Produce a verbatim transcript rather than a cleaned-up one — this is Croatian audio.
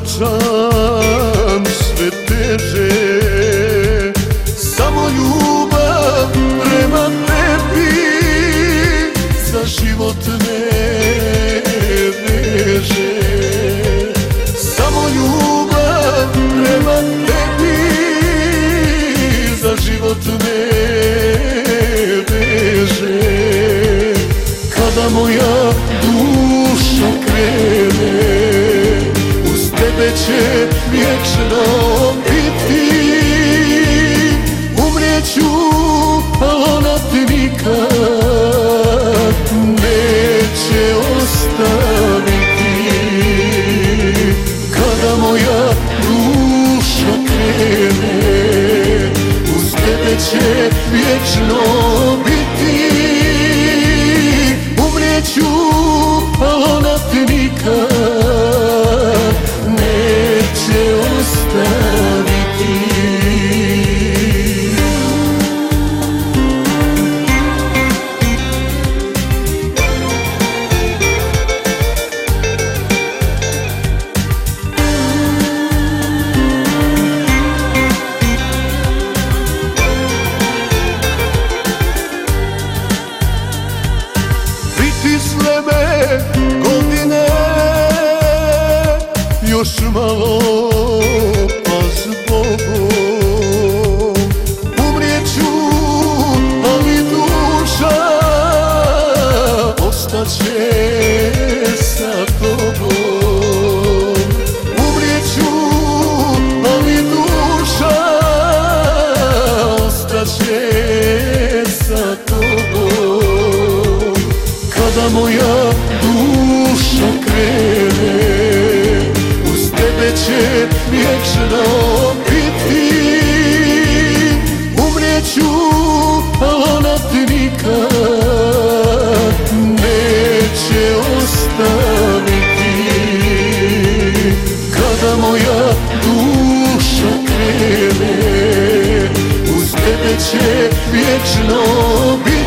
vraćam sve teže. Samo ljubav prema tebi za život me veže. Samo ljubav prema tebi za život me veže. Kada moja duša krene, uz tebe će vječno biti. Umrijeću, al ona te nikad neće ostaviti. Kada moja duša krene, uz tebe će vječno biti. Umrijeću, al ona te nikad neće ostaviti. Pritisle me godine, još malo pa zbogom. Umrijeću, ali duša ostaće sa tobom. Umrijeću, ali duša ostaće sa tobom. Kada moja duša krene, uz tebe će vječno biti. Umrijeću, al ona te nikad neće ostaviti. Kada moja duša krene, uz tebe će vječno biti.